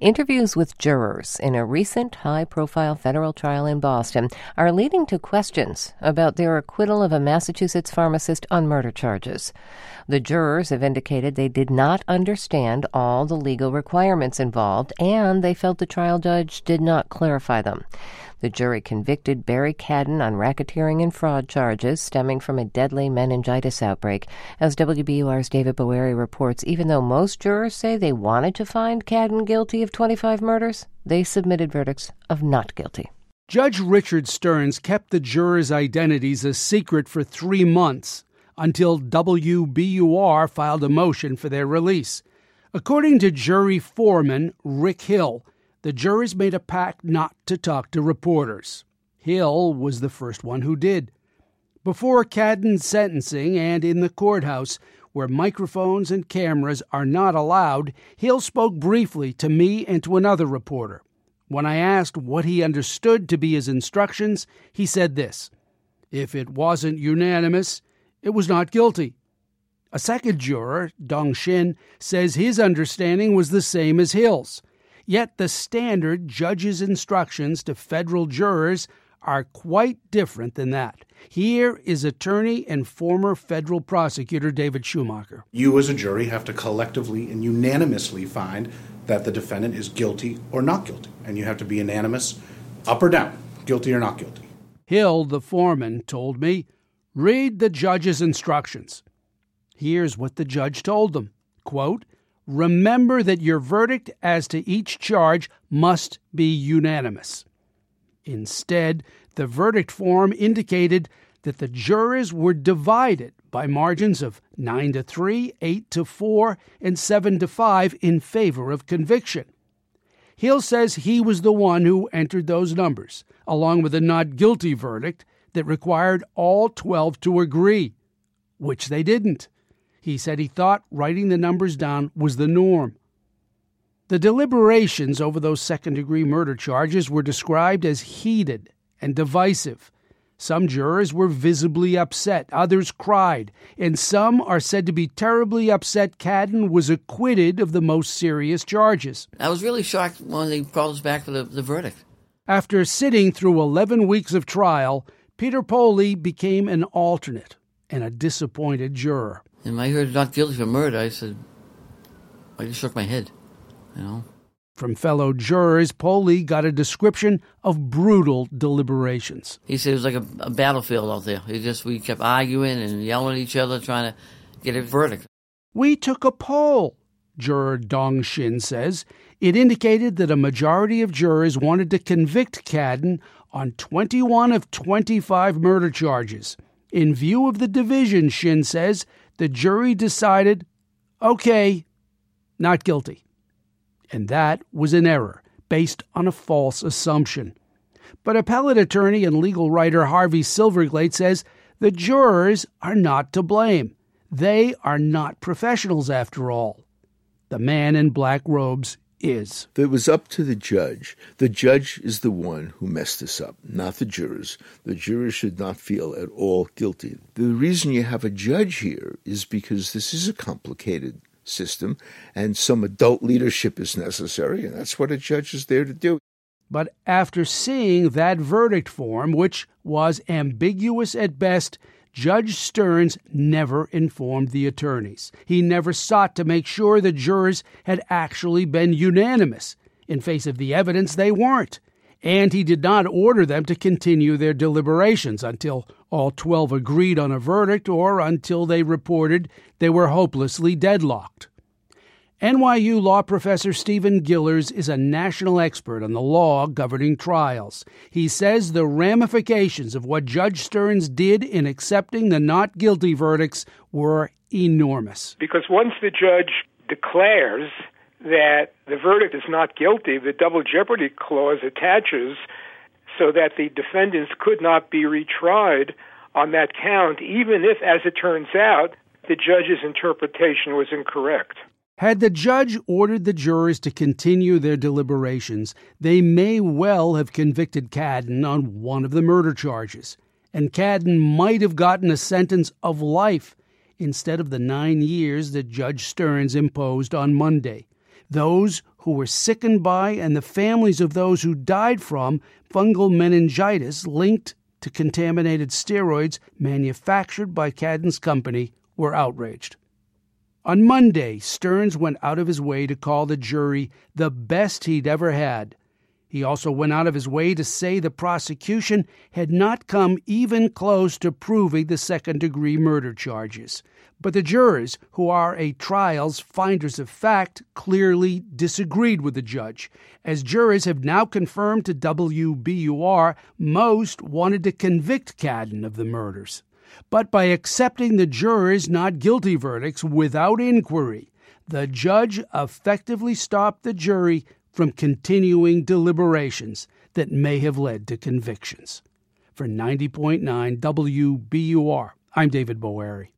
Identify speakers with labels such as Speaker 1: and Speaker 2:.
Speaker 1: Interviews with jurors in a recent high-profile federal trial in Boston are leading to questions about their acquittal of a Massachusetts pharmacist on murder charges. The jurors have indicated they did not understand all the legal requirements involved, and they felt the trial judge did not clarify them. The jury convicted Barry Cadden on racketeering and fraud charges stemming from a deadly meningitis outbreak. As WBUR's David Boeri reports, even though most jurors say they wanted to find Cadden guilty of 25 murders, they submitted verdicts of not guilty.
Speaker 2: Judge Richard Stearns kept the jurors' identities a secret for 3 months until WBUR filed a motion for their release. According to jury foreman Rick Hill, the jurors made a pact not to talk to reporters. Hill was the first one who did. Before Cadden's sentencing and in the courthouse, where microphones and cameras are not allowed, Hill spoke briefly to me and to another reporter. When I asked what he understood to be his instructions, he said this: "If it wasn't unanimous, it was not guilty." A second juror, Dong Shin, says his understanding was the same as Hill's. Yet the standard judge's instructions to federal jurors are quite different than that. Here is attorney and former federal prosecutor David Schumacher.
Speaker 3: You as a jury have to collectively and unanimously find that the defendant is guilty or not guilty. And you have to be unanimous, up or down, guilty or not guilty.
Speaker 2: Hill, the foreman, told me, read the judge's instructions. Here's what the judge told them, quote, "Remember that your verdict as to each charge must be unanimous." Instead, the verdict form indicated that the jurors were divided by margins of 9-3, 8-4, and 7-5 in favor of conviction. Hill says he was the one who entered those numbers, along with a not guilty verdict that required all 12 to agree, which they didn't. He said he thought writing the numbers down was the norm. The deliberations over those second-degree murder charges were described as heated and divisive. Some jurors were visibly upset, others cried, and some are said to be terribly upset Cadden was acquitted of the most serious charges.
Speaker 4: I was really shocked when they brought us back for the verdict.
Speaker 2: After sitting through 11 weeks of trial, Peter Poley became an alternate and a disappointed juror.
Speaker 4: And when I heard not guilty for murder, I just shook my head,
Speaker 2: From fellow jurors, Poley got a description of brutal deliberations.
Speaker 4: He said it was like a battlefield out there. We kept arguing and yelling at each other, trying to get a verdict.
Speaker 2: We took a poll, juror Dong Shin says. It indicated that a majority of jurors wanted to convict Cadden on 21 of 25 murder charges. In view of the division, Shin says, the jury decided, okay, not guilty. And that was an error, based on a false assumption. But appellate attorney and legal writer Harvey Silverglate says the jurors are not to blame. They are not professionals after all. The man in black robes is.
Speaker 5: It was up to the judge. The judge is the one who messed this up, not the jurors. The jurors should not feel at all guilty. The reason you have a judge here is because this is a complicated system and some adult leadership is necessary, and that's what a judge is there to do.
Speaker 2: But after seeing that verdict form, which was ambiguous at best, Judge Stearns never informed the attorneys. He never sought to make sure the jurors had actually been unanimous. In face of the evidence, they weren't. And he did not order them to continue their deliberations until all 12 agreed on a verdict or until they reported they were hopelessly deadlocked. NYU law professor Stephen Gillers is a national expert on the law governing trials. He says the ramifications of what Judge Stearns did in accepting the not guilty verdicts were enormous.
Speaker 6: Because once the judge declares that the verdict is not guilty, the double jeopardy clause attaches so that the defendants could not be retried on that count, even if, as it turns out, the judge's interpretation was incorrect.
Speaker 2: Had the judge ordered the jurors to continue their deliberations, they may well have convicted Cadden on one of the murder charges, and Cadden might have gotten a sentence of life instead of the 9 years that Judge Stearns imposed on Monday. Those who were sickened by and the families of those who died from fungal meningitis linked to contaminated steroids manufactured by Cadden's company were outraged. On Monday, Stearns went out of his way to call the jury the best he'd ever had. He also went out of his way to say the prosecution had not come even close to proving the second-degree murder charges. But the jurors, who are a trial's finders of fact, clearly disagreed with the judge. As jurors have now confirmed to WBUR, most wanted to convict Cadden of the murders. But by accepting the jurors' not guilty verdicts without inquiry, the judge effectively stopped the jury from continuing deliberations that may have led to convictions. For 90.9 WBUR, I'm David Boeri.